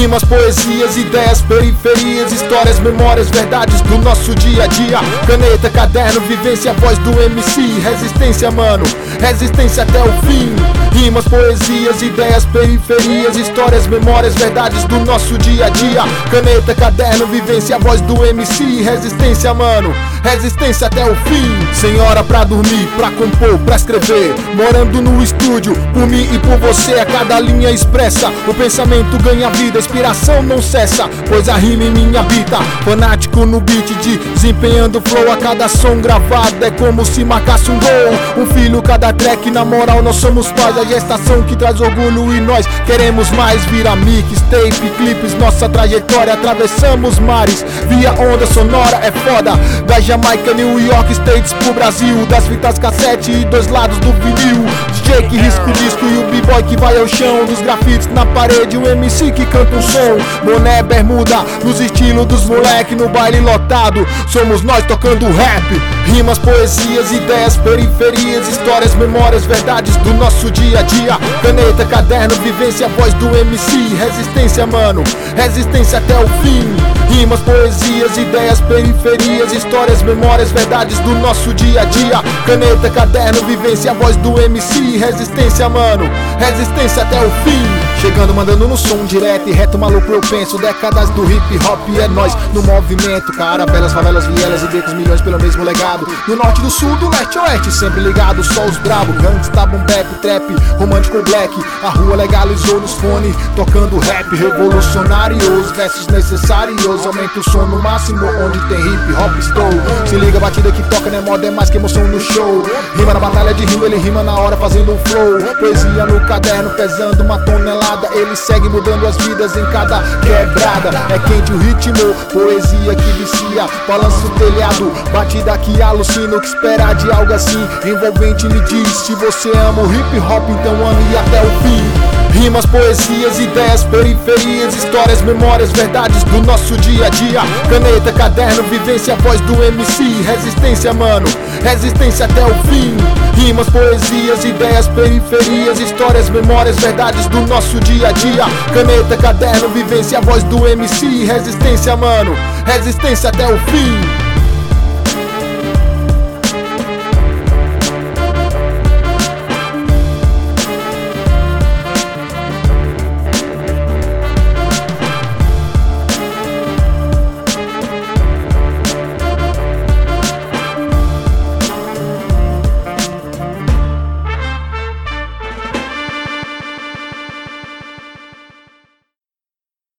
Rimas, poesias, ideias, periferias, histórias, memórias, verdades do nosso dia a dia. Caneta, caderno, vivência, voz do MC. Resistência, mano, resistência até o fim. Rimas, poesias, ideias, periferias, histórias, memórias, verdades do nosso dia a dia. Caneta, caderno, vivência, voz do MC. Resistência, mano, resistência até o fim. Sem hora pra dormir, pra compor, pra escrever, morando no estúdio, por mim e por você. A cada linha expressa, o pensamento ganha vida, inspiração não cessa, pois a rima em mim habita. Fanático no beat, desempenhando flow. A cada som gravado é como se marcasse um gol. Um filho cada track, na moral nós somos pais. A gestação que traz orgulho e nós queremos mais. Vira mixtape, clipes, nossa trajetória. Atravessamos mares, via onda sonora, é foda. Da Jamaica, New York, States pro Brasil. Das fitas cassete e dois lados do vinil. DJ que risca o disco e o b-boy que vai ao chão. Dos grafites na parede, o MC que canta um som. Boné, bermuda, nos estilos dos moleque no baile lotado. Somos nós tocando rap. Rimas, poesias, ideias, periferias, histórias, memórias, verdades do nosso dia a dia. Caneta, caderno, vivência, voz do MC. Resistência, mano, resistência até o fim. Rimas, poesias, ideias, periferias, histórias, memórias, verdades do nosso dia a dia. Caneta, caderno, vivência, voz do MC. Resistência, mano, resistência até o fim. Chegando, mandando no som direto e reto, maluco eu penso. Décadas do hip hop é nós no movimento. Caravelas, favelas, vielas e becos, milhões pelo mesmo legado. Do norte, do sul, do leste, oeste, sempre ligado. Só os brabo, gangsta, boom bap, trap, romântico black. A rua legalizou nos fones, tocando rap revolucionários. Versos necessários, aumenta o som no máximo onde tem hip hop estou. Se liga, a batida que toca não é moda, é mais que emoção no show. Rima na batalha de rima, ele rima na hora fazendo um flow. Poesia no caderno, pesando uma tonelada. Ele segue mudando as vidas em cada quebrada. É quente o ritmo, poesia que vicia. Balança o telhado, batida que alucina. O que espera de algo assim envolvente me diz. Se você ama o hip hop, então ame até o fim. Rimas, poesias, ideias, periferias, histórias, memórias, verdades do nosso dia a dia. Caneta, caderno, vivência, voz do MC. Resistência, mano, resistência até o fim. Rimas, poesias, ideias, periferias, histórias, memórias, verdades do nosso dia a dia. Caneta, caderno, vivência, voz do MC. Resistência, mano, resistência até o fim.